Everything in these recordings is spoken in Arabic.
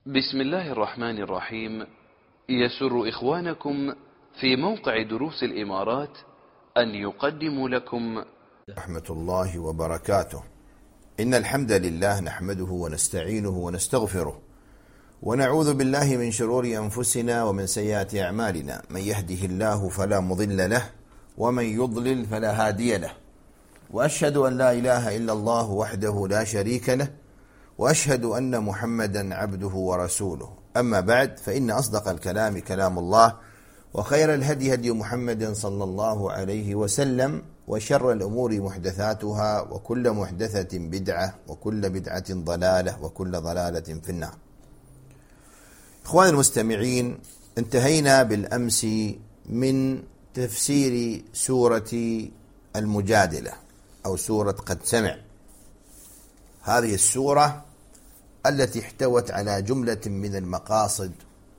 بسم الله الرحمن الرحيم. يسر إخوانكم في موقع دروس الإمارات أن يقدموا لكم رحمة الله وبركاته. إن الحمد لله نحمده ونستعينه ونستغفره ونعوذ بالله من شرور أنفسنا ومن سيئات أعمالنا، من يهده الله فلا مضل له ومن يضلل فلا هادي له، وأشهد أن لا إله إلا الله وحده لا شريك له، وأشهد أن محمدا عبده ورسوله. أما بعد، فإن أصدق الكلام كلام الله، وخير الهدي هدي محمد صلى الله عليه وسلم، وشر الأمور محدثاتها، وكل محدثة بدعة، وكل بدعة ضلالة، وكل ضلالة في النار. إخواني المستمعين، انتهينا بالأمس من تفسير سورة المجادلة أو سورة قد سمع. هذه السورة التي احتوت على جملة من المقاصد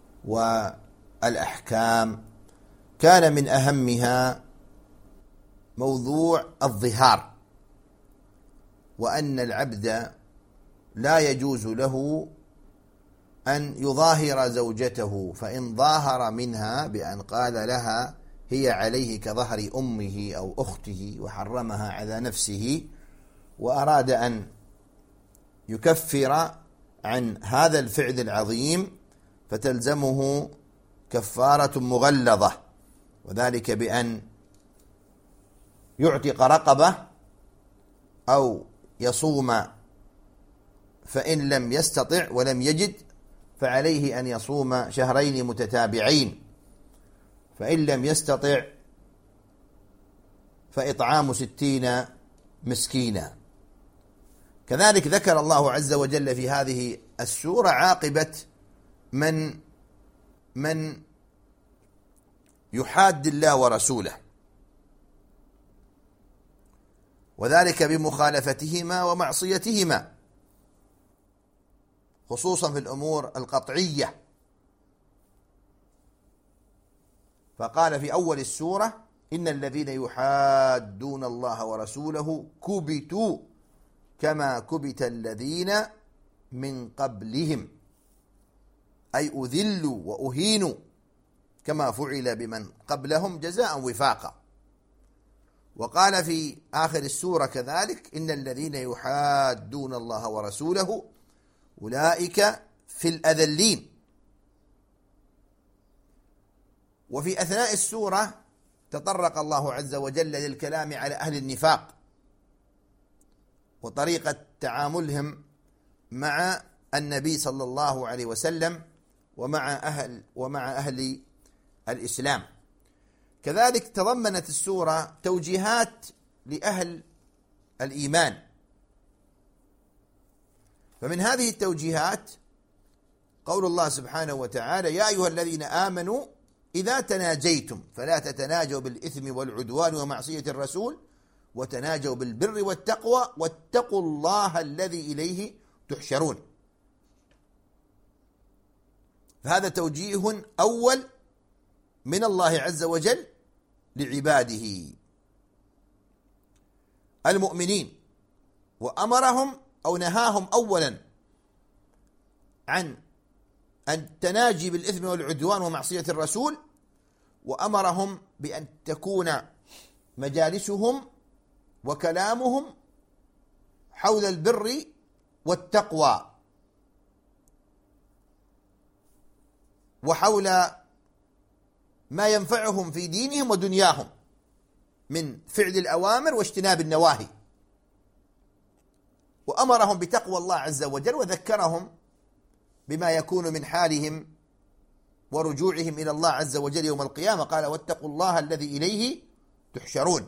والأحكام، كان من أهمها موضوع الظهار، وأن العبد لا يجوز له أن يظاهر زوجته، فإن ظاهر منها بأن قال لها هي عليه كظهر أمه أو أخته وحرمها على نفسه، وأراد أن يكفر عن هذا الفعل العظيم، فتلزمه كفارة مغلظة، وذلك بأن يعتق رقبة أو يصوم، فإن لم يستطع ولم يجد فعليه أن يصوم شهرين متتابعين، فإن لم يستطع فإطعام 60 مسكينا. كذلك ذكر الله عز وجل في هذه السورة عاقبة من يحاد الله ورسوله، وذلك بمخالفتهما ومعصيتهما، خصوصا في الأمور القطعية. فقال في أول السورة: إن الذين يحادون الله ورسوله كبتوا كما كبت الذين من قبلهم، أي أذلوا وأهينوا كما فعل بمن قبلهم جزاء وفاقا. وقال في آخر السورة كذلك: إن الذين يحادون الله ورسوله أولئك في الأذلين. وفي أثناء السورة تطرق الله عز وجل للكلام على أهل النفاق وطريقة تعاملهم مع النبي صلى الله عليه وسلم ومع أهل الإسلام. كذلك تضمنت السورة توجيهات لأهل الإيمان، فمن هذه التوجيهات قول الله سبحانه وتعالى: يا أيها الذين آمنوا إذا تناجيتم فلا تتناجوا بالإثم والعدوان ومعصية الرسول، وتناجوا بالبر والتقوى واتقوا الله الذي إليه تحشرون. فهذا توجيه أول من الله عز وجل لعباده المؤمنين، وأمرهم أو نهاهم أولا عن التناجي بالإثم والعدوان ومعصية الرسول، وأمرهم بأن تكون مجالسهم وكلامهم حول البر والتقوى، وحول ما ينفعهم في دينهم ودنياهم من فعل الأوامر واجتناب النواهي. وأمرهم بتقوى الله عز وجل، وذكرهم بما يكون من حالهم ورجوعهم إلى الله عز وجل يوم القيامة. قال: واتقوا الله الذي إليه تحشرون.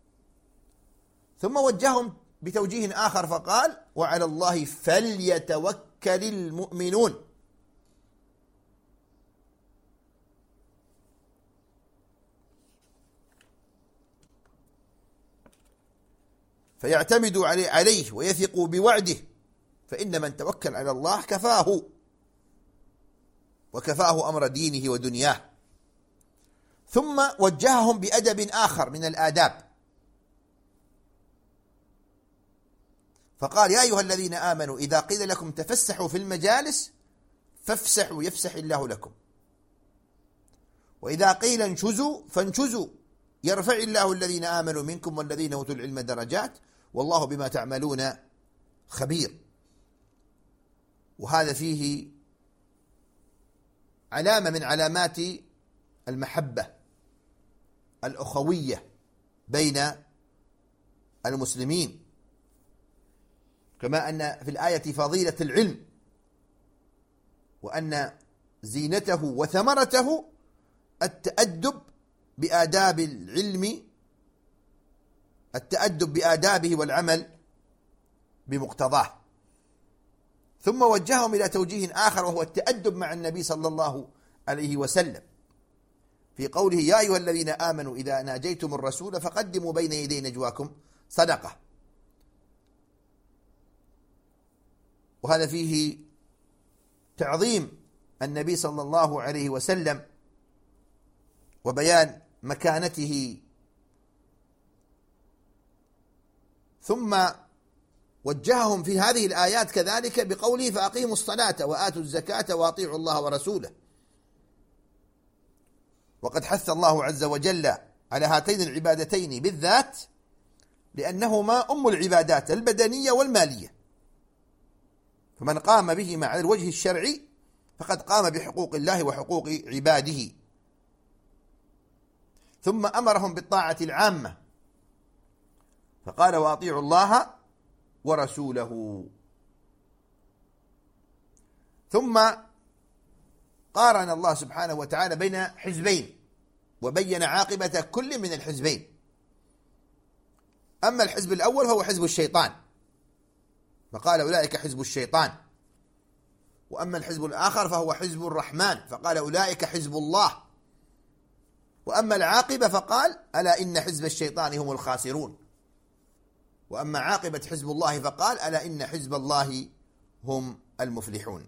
ثم وجههم بتوجيه آخر فقال: وعلى الله فليتوكل المؤمنون. فيعتمدوا عليه ويثقوا بوعده، فإن من توكل على الله كفاه، وكفاه أمر دينه ودنياه. ثم وجههم بأدب آخر من الآداب، فقال: يا أيها الذين آمنوا إذا قيل لكم تفسحوا في المجالس فافسحوا يفسح الله لكم، وإذا قيل انشزوا فانشزوا يرفع الله الذين آمنوا منكم والذين أوتوا العلم درجات والله بما تعملون خبير. وهذا فيه علامة من علامات المحبة الأخوية بين المسلمين، كما أن في الآية فضيلة العلم، وأن زينته وثمرته التأدب بآداب العلم، التأدب بآدابه والعمل بمقتضاه. ثم وجههم إلى توجيه آخر وهو التأدب مع النبي صلى الله عليه وسلم في قوله يا أيها الذين آمنوا إذا ناجيتم الرسول فقدموا بين يدي نجواكم صدقة. وهذا فيه تعظيم النبي صلى الله عليه وسلم وبيان مكانته. ثم وجههم في هذه الآيات كذلك بقوله فأقيموا الصلاة وآتوا الزكاة وأطيعوا الله ورسوله. وقد حث الله عز وجل على هاتين العبادتين بالذات لأنهما أم العبادات البدنية والمالية، فمن قام بهما على الوجه الشرعي فقد قام بحقوق الله وحقوق عباده. ثم أمرهم بالطاعة العامة فقال وأطيعوا الله ورسوله. ثم قارن الله سبحانه وتعالى بين حزبين وبين عاقبة كل من الحزبين. أما الحزب الأول فهو حزب الشيطان فقال أولئك حزب الشيطان، وأما الحزب الآخر فهو حزب الرحمن فقال أولئك حزب الله، وأما العاقبة فقال ألا إن حزب الشيطان هم الخاسرون، وأما عاقبة حزب الله فقال ألا إن حزب الله هم المفلحون.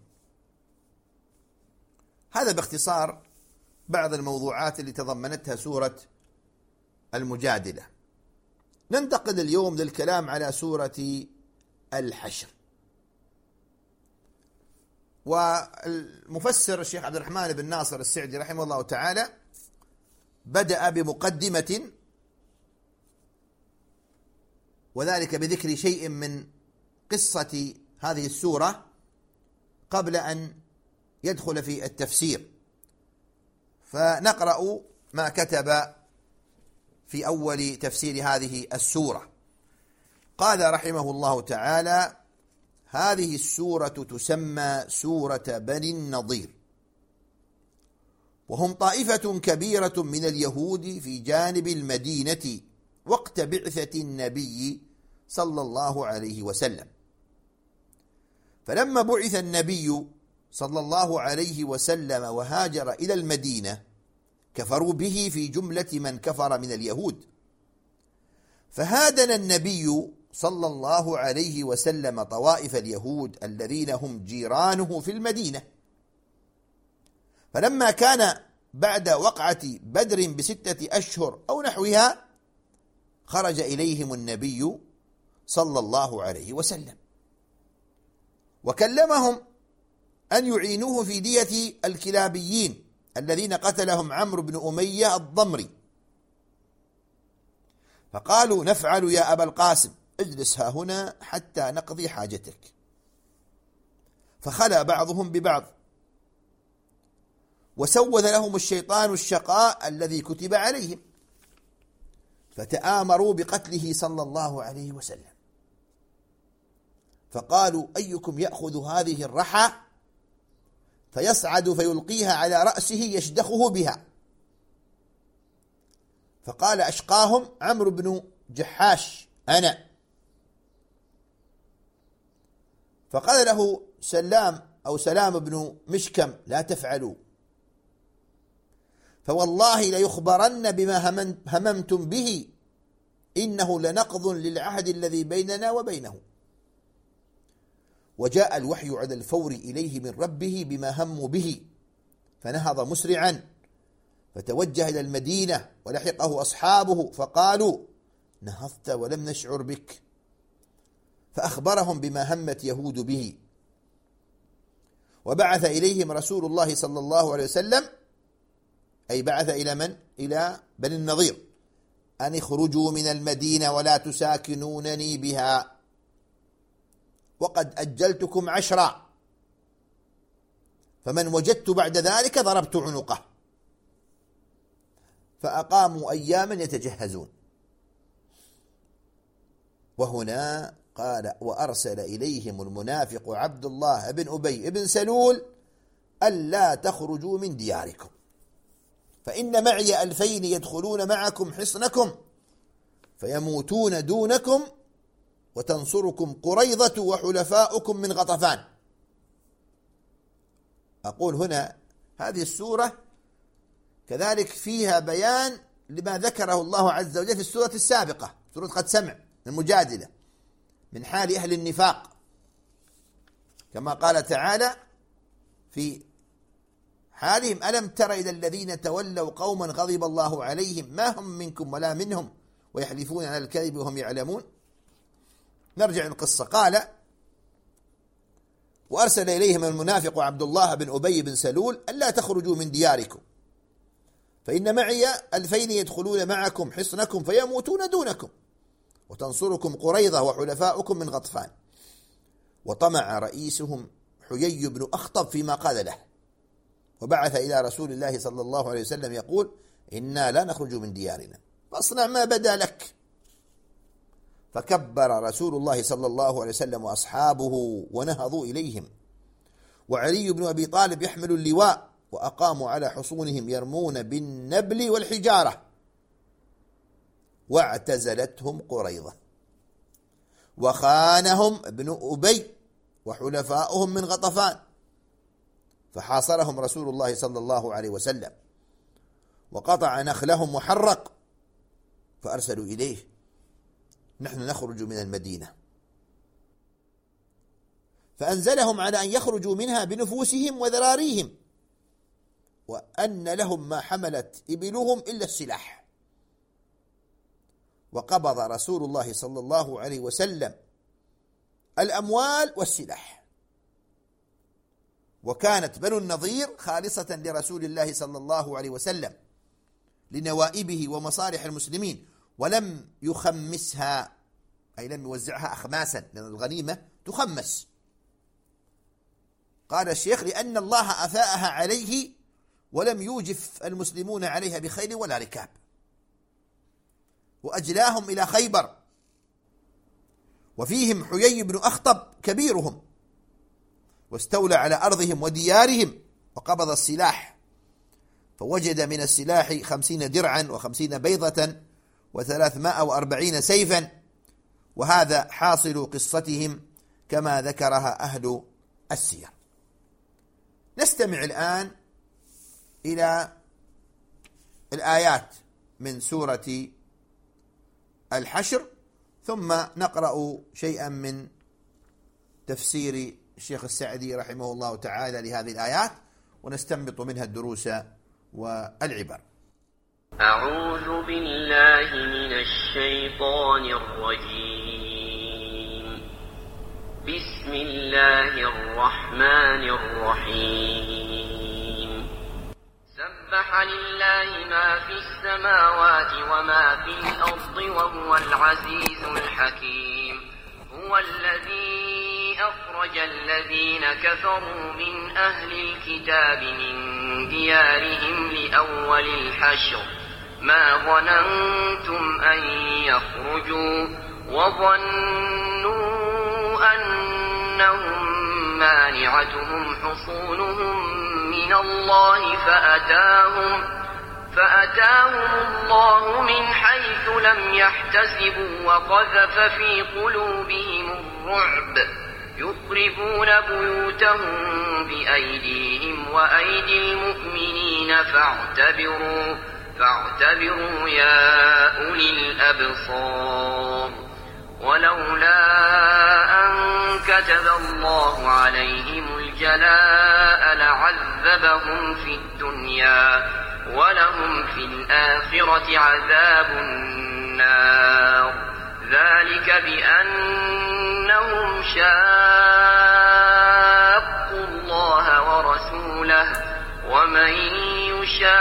هذا باختصار بعض الموضوعات اللي تضمنتها سورة المجادلة. ننتقل اليوم للكلام على سورة الحشر. والمفسر الشيخ عبد الرحمن بن ناصر السعدي رحمه الله تعالى بدأ بمقدمة، وذلك بذكر شيء من قصة هذه السورة قبل أن يدخل في التفسير. فنقرأ ما كتب في أول تفسير هذه السورة. قال رحمه الله تعالى هذه السورة تسمى سورة بني النضير، وهم طائفة كبيرة من اليهود في جانب المدينة وقت بعثة النبي صلى الله عليه وسلم. فلما بعث النبي صلى الله عليه وسلم وهاجر إلى المدينة كفروا به في جملة من كفر من اليهود، فهادن النبي صلى الله عليه وسلم طوائف اليهود الذين هم جيرانه في المدينة. فلما كان بعد وقعة بدر ب6 أشهر أو نحوها خرج إليهم النبي صلى الله عليه وسلم وكلمهم أن يعينوه في دية الكلابيين الذين قتلهم عمرو بن أمية الضمري، فقالوا نفعل يا أبا القاسم اجلس ها هنا حتى نقضي حاجتك. فخلى بعضهم ببعض وسوذ لهم الشيطان الشقاء الذي كتب عليهم، فتآمروا بقتله صلى الله عليه وسلم. فقالوا أيكم يأخذ هذه الرحى فيصعد فيلقيها على رأسه يشدخه بها؟ فقال أشقاهم عمرو بن جحاش أنا. فقال له سلام بن مشكم لا تفعلوا، فوالله ليخبرن بما هممتم به إنه لنقض للعهد الذي بيننا وبينه. وجاء الوحي على الفور إليه من ربه بما هموا به، فنهض مسرعا فتوجه إلى المدينة ولحقه أصحابه فقالوا نهضت ولم نشعر بك، فأخبرهم بما همت يهود به. وبعث إليهم رسول الله صلى الله عليه وسلم، أي بعث إلى من؟ إلى بني النضير، أن اخرجوا من المدينة ولا تساكنونني بها، وقد أجلتكم 10، فمن وجدت بعد ذلك ضربت عنقه. فأقاموا أياما يتجهزون. وهنا قال: وأرسل إليهم المنافق عبد الله بن أبي بن سلول ألا تخرجوا من دياركم فإن معي 2000 يدخلون معكم حصنكم فيموتون دونكم وتنصركم قريظة وحلفاؤكم من غطفان. أقول هنا هذه السورة كذلك فيها بيان لما ذكره الله عز وجل في السورة السابقة، سورة قد سمع المجادلة، من حال أهل النفاق، كما قال تعالى في حالهم: ألم تر إلى الذين تولوا قوما غضب الله عليهم ما هم منكم ولا منهم ويحلفون على الكذب وهم يعلمون. نرجع القصة. قال: وأرسل إليهم المنافق عبد الله بن أبي بن سلول ألا تخرجوا من دياركم فإن معي 2000 يدخلون معكم حصنكم فيموتون دونكم وتنصركم قريظة وحلفاؤكم من غطفان. وطمع رئيسهم حيي بن أخطب فيما قال له، وبعث إلى رسول الله صلى الله عليه وسلم يقول: إنا لا نخرج من ديارنا فاصنع ما بدا لك. فكبر رسول الله صلى الله عليه وسلم وأصحابه ونهضوا إليهم، وعلي بن أبي طالب يحمل اللواء، وأقاموا على حصونهم يرمون بالنبل والحجارة. واعتزلتهم قريظة وخانهم ابن أبي وحلفاؤهم من غطفان، فحاصرهم رسول الله صلى الله عليه وسلم وقطع نخلهم وحرق، فأرسلوا إليه: نحن نخرج من المدينة، فأنزلهم على أن يخرجوا منها بنفوسهم وذراريهم، وأن لهم ما حملت إبلهم إلا السلاح. وقبض رسول الله صلى الله عليه وسلم الأموال والسلاح. وكانت بنو النضير خالصة لرسول الله صلى الله عليه وسلم لنوائبه ومصالح المسلمين، ولم يخمسها، أي لم يوزعها أخماسا، لأن الغنيمة تخمس. قال الشيخ: لأن الله أفاءها عليه ولم يوجف المسلمون عليها بخيل ولا ركاب، وأجلاهم إلى خيبر، وفيهم حيي بن أخطب كبيرهم، واستولى على أرضهم وديارهم، وقبض السلاح، فوجد من السلاح 50 درعا و50 بيضة و340 سيفا. وهذا حاصل قصتهم كما ذكرها أهل السير. نستمع الآن إلى الآيات من سورة الحشر، ثم نقرأ شيئا من تفسير الشيخ السعدي رحمه الله تعالى لهذه الآيات، ونستنبط منها الدروس والعبر. أعوذ بالله من الشيطان الرجيم. بسم الله الرحمن الرحيم. سبح لله ما في السماوات وما في الأرض وهو العزيز الحكيم. هو الذي أخرج الذين كفروا من أهل الكتاب من ديارهم لأول الحشر ما ظننتم أن يخرجوا وظنوا أنهم مانعتهم حصونهم من الله فأتاهم الله من حيث لم يحتسبوا وقذف في قلوبهم الرعب يخربون بيوتهم بأيديهم وأيدي المؤمنين فاعتبروا يا أولي الأبصار. ولولا أن كتب الله عليهم الجلاء لعذبهم في الدنيا ولهم في الآخرة عذاب النار. ذلك بأنهم شاقوا الله رسوله ومن يشاق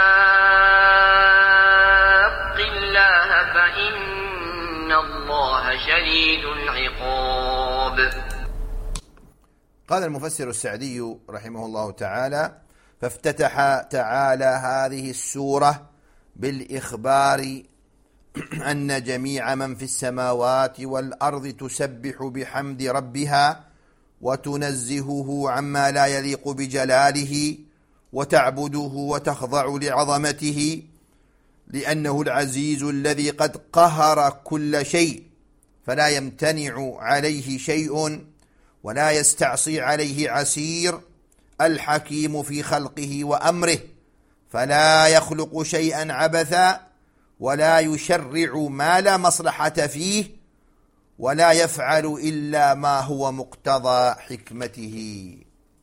الله فإن الله شديد العقاب. قال المفسر السعدي رحمه الله تعالى: فافتتح تعالى هذه السورة بالإخبار أن جميع من في السماوات والأرض تسبح بحمد ربها وتنزهه عما لا يليق بجلاله وتعبده وتخضع لعظمته، لأنه العزيز الذي قد قهر كل شيء فلا يمتنع عليه شيء ولا يستعصي عليه عسير، الحكيم في خلقه وأمره فلا يخلق شيئا عبثا ولا يشرع ما لا مصلحة فيه ولا يفعل إلا ما هو مقتضى حكمته.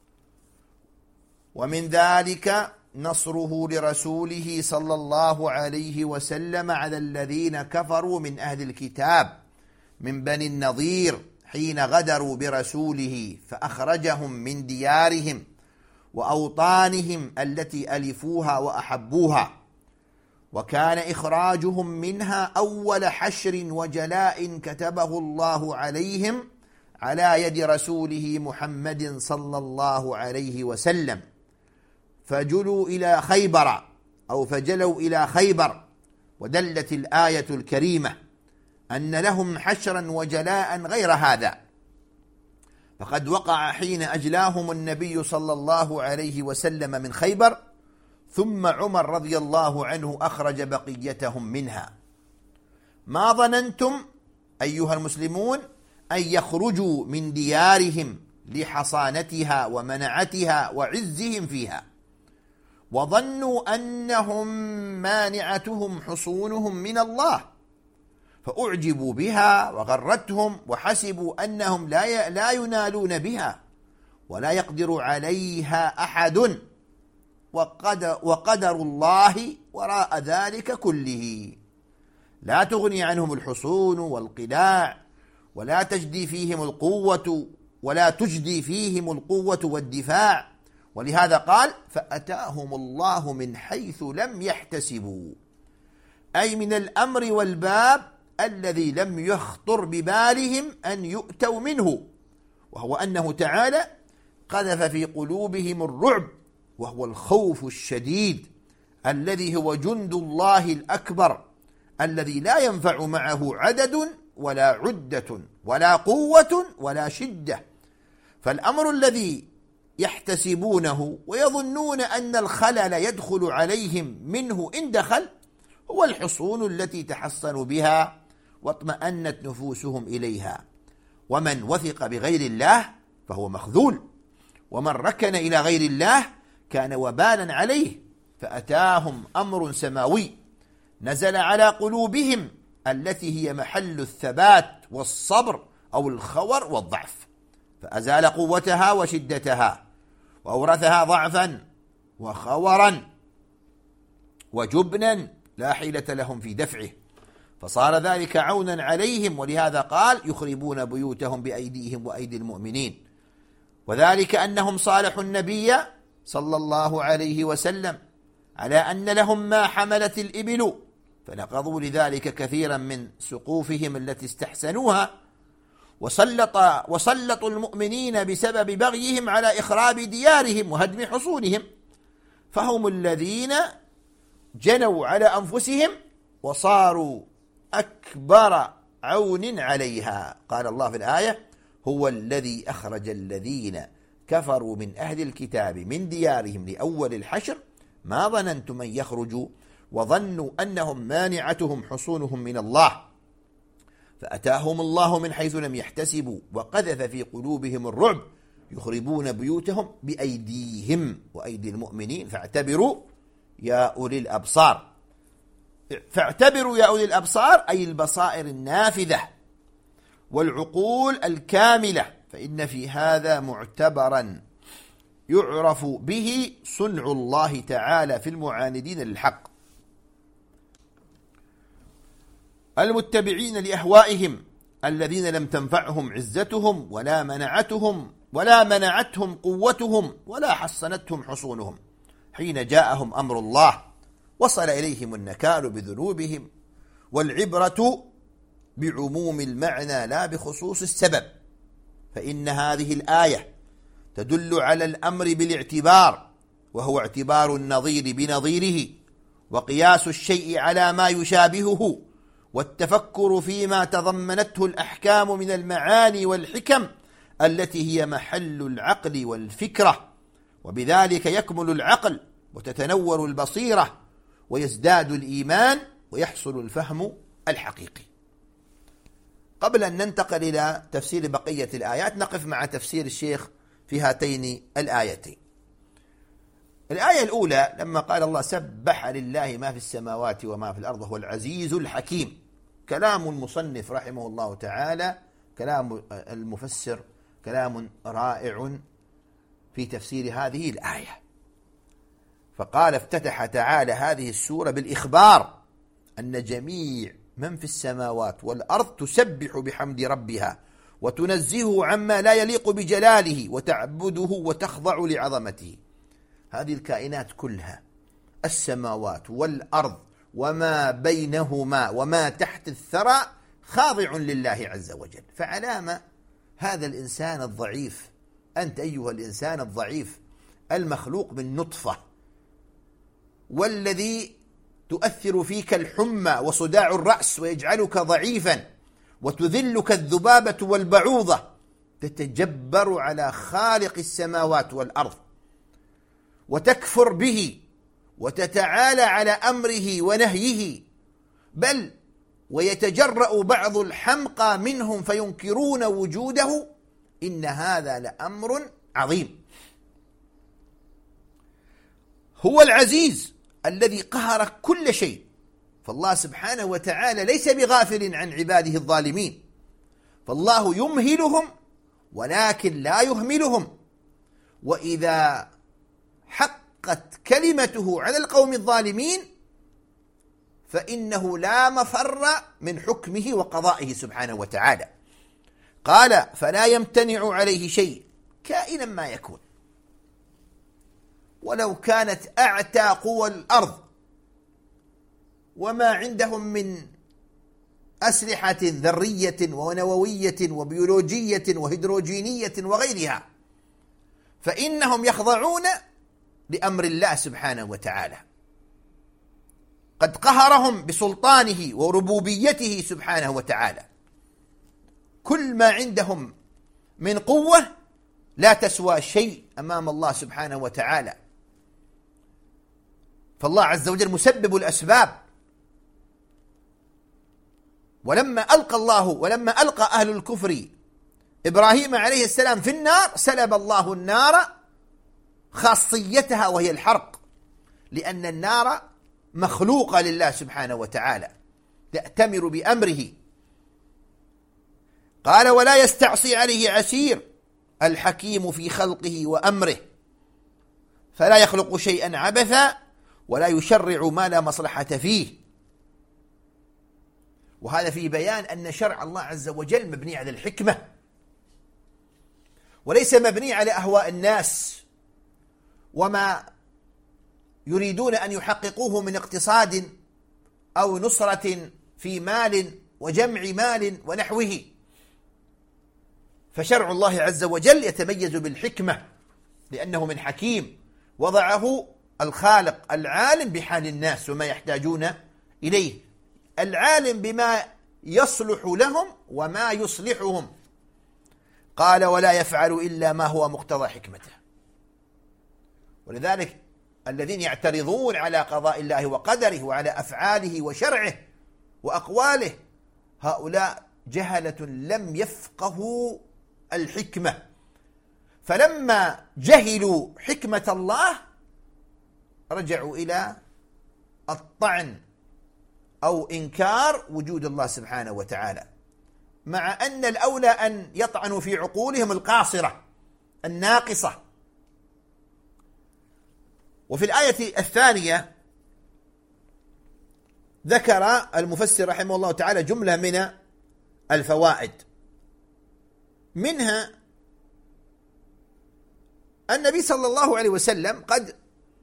ومن ذلك نصره لرسوله صلى الله عليه وسلم على الذين كفروا من أهل الكتاب من بني النضير حين غدروا برسوله فأخرجهم من ديارهم وأوطانهم التي ألفوها وأحبوها، وكان إخراجهم منها أول حشر وجلاء كتبه الله عليهم على يد رسوله محمد صلى الله عليه وسلم، فجلوا إلى خيبر أو فجلوا إلى خيبر. ودلت الآية الكريمة أن لهم حشرا وجلاء غير هذا، فقد وقع حين أجلاهم النبي صلى الله عليه وسلم من خيبر، ثم عمر رضي الله عنه أخرج بقيتهم منها. ما ظننتم أيها المسلمون أن يخرجوا من ديارهم لحصانتها ومنعتها وعزهم فيها، وظنوا أنهم مانعتهم حصونهم من الله، فأعجبوا بها وغرتهم وحسبوا أنهم لا ينالون بها ولا يقدر عليها أحد، وقدر الله وراء ذلك كله. لا تغني عنهم الحصون والقلاع ولا تجدي فيهم القوة والدفاع، ولهذا قال: فأتاهم الله من حيث لم يحتسبوا، أي من الأمر والباب الذي لم يخطر ببالهم أن يؤتوا منه، وهو أنه تعالى قذف في قلوبهم الرعب، وهو الخوف الشديد الذي هو جند الله الأكبر الذي لا ينفع معه عدد ولا عدة ولا قوة ولا شدة. فالأمر الذي يحتسبونه ويظنون أن الخلل يدخل عليهم منه إن دخل هو الحصون التي تحصنوا بها واطمأنت نفوسهم إليها. ومن وثق بغير الله فهو مخذول، ومن ركن إلى غير الله كان وبالا عليه. فأتاهم أمر سماوي نزل على قلوبهم التي هي محل الثبات والصبر أو الخور والضعف، فأزال قوتها وشدتها وأورثها ضعفا وخورا وجبنا لا حيلة لهم في دفعه، فصار ذلك عونا عليهم. ولهذا قال: يخربون بيوتهم بأيديهم وأيدي المؤمنين. وذلك أنهم صالحوا النبي صلى الله عليه وسلم على أن لهم ما حملت الإبل، فنقضوا لذلك كثيرا من سقوفهم التي استحسنوها، وسلطوا المؤمنين بسبب بغيهم على إخراب ديارهم وهدم حصونهم، فهم الذين جنوا على أنفسهم وصاروا أكبر عون عليها. قال الله في الآية: هو الذي أخرج الذين كفروا من أهل الكتاب من ديارهم لأول الحشر ما ظننتم أن يخرجوا وظنوا أنهم مانعتهم حصونهم من الله، فأتاهم الله من حيث لم يحتسبوا وقذف في قلوبهم الرعب، يخربون بيوتهم بأيديهم وأيدي المؤمنين. فاعتبروا يا أولي الأبصار. فاعتبروا يا أولي الأبصار أي البصائر النافذة والعقول الكاملة، فإن في هذا معتبرا يعرف به صنع الله تعالى في المعاندين للحق المتبعين لأهوائهم الذين لم تنفعهم عزتهم ولا منعتهم ولا منعتهم قوتهم ولا حصنتهم حصونهم حين جاءهم أمر الله، وصل إليهم النكال بذنوبهم، والعبرة بعموم المعنى لا بخصوص السبب. فإن هذه الآية تدل على الأمر بالاعتبار، وهو اعتبار النظير بنظيره، وقياس الشيء على ما يشابهه، والتفكر فيما تضمنته الأحكام من المعاني والحكم التي هي محل العقل والفكرة، وبذلك يكمل العقل وتتنور البصيرة ويزداد الإيمان ويحصل الفهم الحقيقي. قبل أن ننتقل إلى تفسير بقية الآيات نقف مع تفسير الشيخ في هاتين الآيتين. الآية الأولى لما قال الله سبح لله ما في السماوات وما في الأرض هو العزيز الحكيم، كلام المصنف رحمه الله تعالى، كلام المفسر كلام رائع في تفسير هذه الآية. فقال افتتح تعالى هذه السورة بالإخبار أن جميع من في السماوات والأرض تسبح بحمد ربها وتنزهه عما لا يليق بجلاله وتعبده وتخضع لعظمته. هذه الكائنات كلها، السماوات والأرض وما بينهما وما تحت الثرى، خاضع لله عز وجل. فعلام هذا الإنسان الضعيف، أنت أيها الإنسان الضعيف المخلوق من نطفة، والذي تؤثر فيك الحمى وصداع الرأس ويجعلك ضعيفا وتذلك الذبابة والبعوضة، تتجبر على خالق السماوات والأرض وتكفر به وتتعالى على أمره ونهيه، بل ويتجرأ بعض الحمقى منهم فينكرون وجوده. إن هذا لأمر عظيم. هو العزيز الذي قهر كل شيء، فالله سبحانه وتعالى ليس بغافل عن عباده الظالمين، فالله يمهلهم ولكن لا يهملهم، وإذا حقت كلمته على القوم الظالمين فإنه لا مفر من حكمه وقضائه سبحانه وتعالى. قال فلا يمتنع عليه شيء كائنا ما يكون، ولو كانت أعتى قوى الأرض وما عندهم من أسلحة ذرية ونووية وبيولوجية وهيدروجينية وغيرها، فإنهم يخضعون لأمر الله سبحانه وتعالى. قد قهرهم بسلطانه وربوبيته سبحانه وتعالى. كل ما عندهم من قوة لا تسوى شيء أمام الله سبحانه وتعالى، فالله عز وجل مسبب الأسباب. ولما ألقى أهل الكفر إبراهيم عليه السلام في النار، سلب الله النار خاصيتها وهي الحرق، لأن النار مخلوقة لله سبحانه وتعالى تأتمر بأمره. قال ولا يستعصي عليه عسير، الحكيم في خلقه وأمره، فلا يخلق شيئا عبثا ولا يشرع ما لا مصلحة فيه. وهذا في بيان أن شرع الله عز وجل مبني على الحكمة وليس مبني على أهواء الناس وما يريدون أن يحققوه من اقتصاد أو نصرة في مال وجمع مال ونحوه. فشرع الله عز وجل يتميز بالحكمة لأنه من حكيم وضعه الخالق العالم بحال الناس وما يحتاجون إليه، العالم بما يصلح لهم وما يصلحهم. قال ولا يفعل إلا ما هو مقتضى حكمته. ولذلك الذين يعترضون على قضاء الله وقدره وعلى أفعاله وشرعه وأقواله، هؤلاء جهلة لم يفقهوا الحكمة، فلما جهلوا حكمة الله رجعوا إلى الطعن أو إنكار وجود الله سبحانه وتعالى، مع أن الأولى أن يطعنوا في عقولهم القاصرة الناقصة. وفي الآية الثانية ذكر المفسر رحمه الله تعالى جملة من الفوائد، منها النبي صلى الله عليه وسلم قد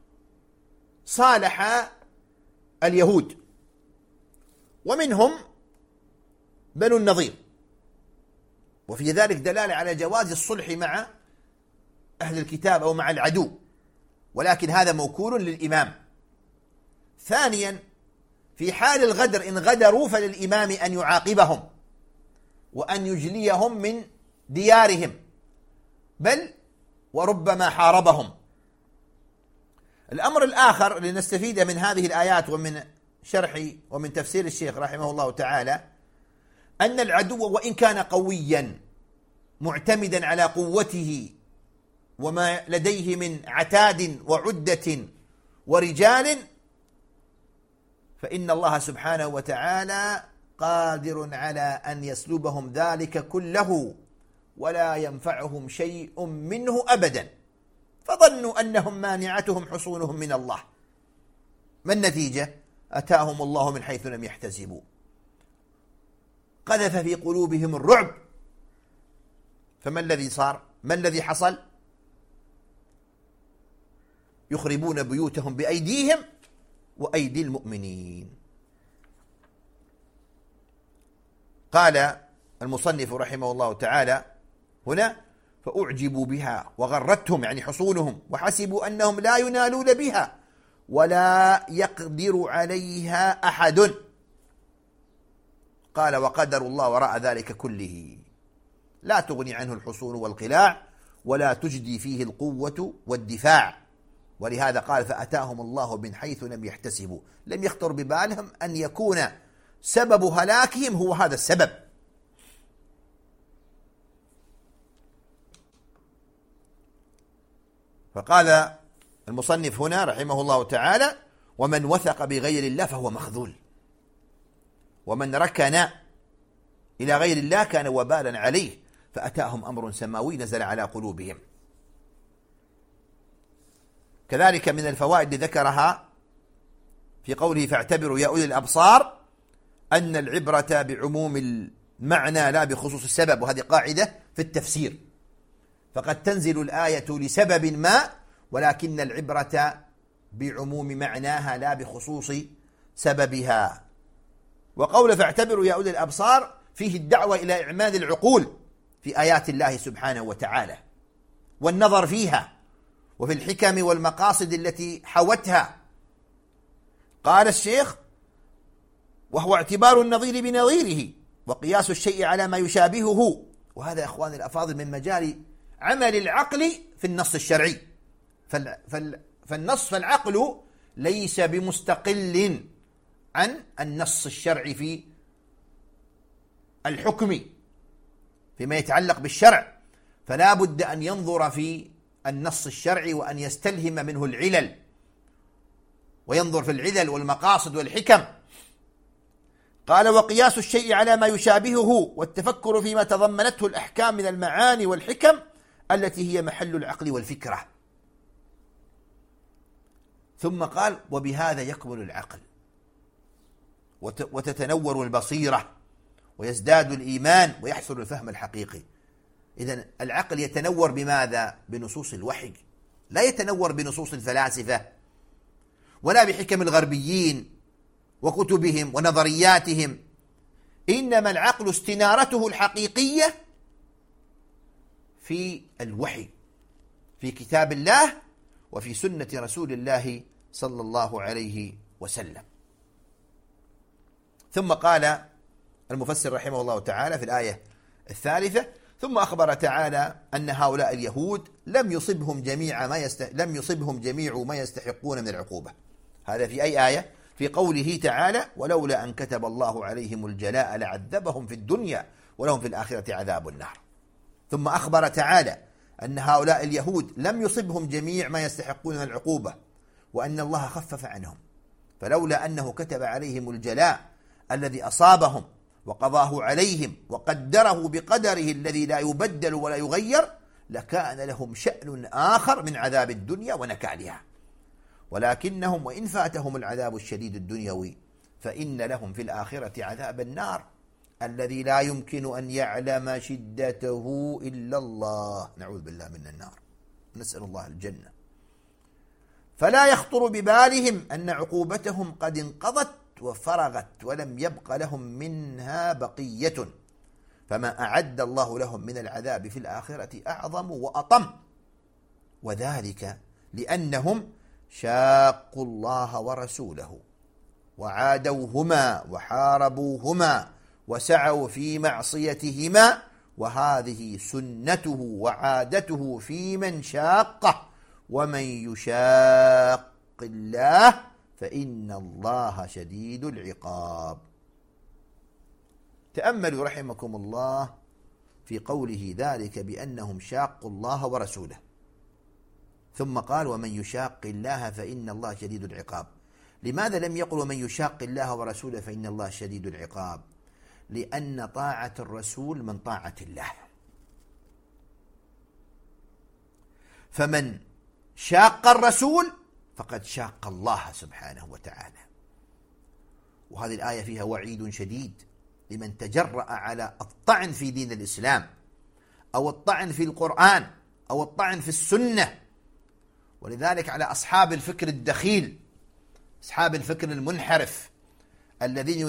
صالح اليهود، ومنهم بنو النضير، وفي ذلك دلالة على جواز الصلح مع أهل الكتاب أو مع العدو، ولكن هذا موكول للإمام. ثانيا، في حال الغدر إن غدروا فللإمام أن يعاقبهم وأن يجليهم من ديارهم، بل وربما حاربهم. الأمر الآخر لنستفيد من هذه الآيات ومن شرح ومن تفسير الشيخ رحمه الله تعالى أن العدو وإن كان قويا معتمدا على قوته وما لديه من عتاد وعدة ورجال، فإن الله سبحانه وتعالى قادر على أن يسلبهم ذلك كله ولا ينفعهم شيء منه أبدا، فظنوا أنهم مانعتهم حصونهم من الله. ما النتيجة؟ أتاهم الله من حيث لم يحتسبوا، قذف في قلوبهم الرعب. فما الذي صار؟ ما الذي حصل؟ يخربون بيوتهم بأيديهم وأيدي المؤمنين. قال المصنف رحمه الله تعالى هنا: فأعجبوا بها وغرتهم، يعني حصونهم، وحسبوا أنهم لا ينالون بها ولا يقدر عليها أحد. قال: وقدر الله وراء ذلك كله، لا تغني عنه الحصون والقلاع ولا تجدي فيه القوة والدفاع. ولهذا قال: فأتاهم الله من حيث لم يحتسبوا، لم يخطر ببالهم أن يكون سبب هلاكهم هو هذا السبب. فقال المصنف هنا رحمه الله تعالى: ومن وثق بغير الله فهو مخذول، ومن ركن إلى غير الله كان وبالا عليه، فأتاهم أمر سماوي نزل على قلوبهم. كذلك من الفوائد ذكرها في قوله: فاعتبروا يا أولي الأبصار، أن العبرة بعموم المعنى لا بخصوص السبب، وهذه قاعدة في التفسير، فقد تنزل الآية لسبب ما، ولكن العبرة بعموم معناها لا بخصوص سببها. وقول فاعتبروا يا أولي الأبصار فيه الدعوة إلى إعمال العقول في آيات الله سبحانه وتعالى والنظر فيها وفي الحكم والمقاصد التي حوتها. قال الشيخ: وهو اعتبار النظير بنظيره وقياس الشيء على ما يشابهه. وهذا يا أخواني الأفاضل من مجال عمل العقل في النص الشرعي. فالعقل ليس بمستقل عن النص الشرعي في الحكم فيما يتعلق بالشرع، فلا بد أن ينظر في النص الشرعي وأن يستلهم منه العلل، وينظر في العلل والمقاصد والحكم. قال: وقياس الشيء على ما يشابهه، والتفكر فيما تضمنته الأحكام من المعاني والحكم التي هي محل العقل والفكرة. ثم قال: وبهذا يكمل العقل وتتنور البصيرة ويزداد الإيمان ويحصل الفهم الحقيقي. إذن العقل يتنور بماذا؟ بنصوص الوحي، لا يتنور بنصوص الفلاسفة ولا بحكم الغربيين وكتبهم ونظرياتهم، إنما العقل استنارته الحقيقية في الوحي، في كتاب الله وفي سنة رسول الله صلى الله عليه وسلم. ثم قال المفسر رحمه الله تعالى في الآية الثالثة: ثم أخبر تعالى أن هؤلاء اليهود لم يصبهم جميع ما يستحقون من العقوبة. هذا في أي آية؟ في قوله تعالى: ولولا أن كتب الله عليهم الجلاء لعذبهم في الدنيا ولهم في الآخرة عذاب النار. ثم أخبر تعالى أن هؤلاء اليهود لم يصبهم جميع ما يستحقون من العقوبة، وأن الله خفف عنهم، فلولا أنه كتب عليهم الجلاء الذي أصابهم وقضاه عليهم وقدره بقدره الذي لا يبدل ولا يغير، لكان لهم شأن آخر من عذاب الدنيا ونكالها، ولكنهم وإن فاتهم العذاب الشديد الدنيوي فإن لهم في الآخرة عذاب النار الذي لا يمكن أن يعلم شدته إلا الله. نعوذ بالله من النار. نسأل الله الجنة. فلا يخطر ببالهم أن عقوبتهم قد انقضت وفرغت ولم يبق لهم منها بقية، فما أعد الله لهم من العذاب في الآخرة أعظم وأطم، وذلك لأنهم شاقوا الله ورسوله وعادوهما وحاربوهما وسعوا في معصيتهما، وهذه سنته وعادته في من شاقه، ومن يشاق الله فإن الله شديد العقاب. تأملوا رحمكم الله في قوله ذلك بأنهم شاقوا الله ورسوله، ثم قال ومن يشاق الله فإن الله شديد العقاب. لماذا لم يقل ومن يشاق الله ورسوله فإن الله شديد العقاب؟ لأن طاعة الرسول من طاعة الله، فمن شاق الرسول فقد شاق الله سبحانه وتعالى. وهذه الآية فيها وعيد شديد لمن تجرأ على الطعن في دين الإسلام أو الطعن في القرآن أو الطعن في السنة. ولذلك على أصحاب الفكر الدخيل، أصحاب الفكر المنحرف الذين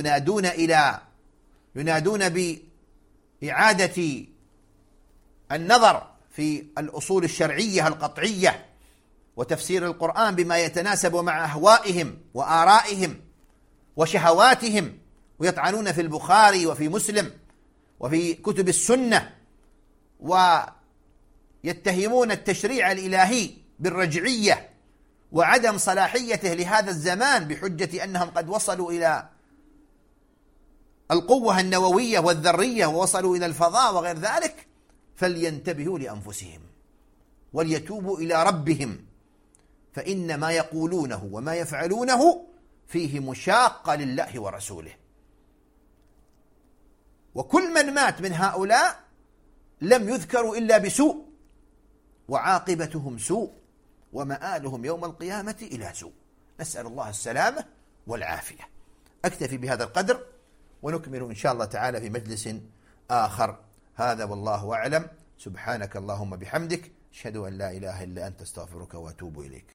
ينادون بإعادة النظر في الأصول الشرعية القطعية وتفسير القرآن بما يتناسب مع أهوائهم وآرائهم وشهواتهم، ويطعنون في البخاري وفي مسلم وفي كتب السنة، ويتهمون التشريع الإلهي بالرجعية وعدم صلاحيته لهذا الزمان بحجة أنهم قد وصلوا إلى القوة النووية والذرية ووصلوا إلى الفضاء وغير ذلك. فلينتبهوا لأنفسهم وليتوبوا إلى ربهم، فإن ما يقولونه وما يفعلونه فيه مشاقة لله ورسوله. وكل من مات من هؤلاء لم يذكروا إلا بسوء، وعاقبتهم سوء، ومآلهم يوم القيامة إلى سوء. نسأل الله السلامة والعافية. أكتفي بهذا القدر ونكمل إن شاء الله تعالى في مجلس آخر. هذا والله أعلم. سبحانك اللهم بحمدك، أشهد أن لا إله إلا أنت، استغفرك وأتوب إليك.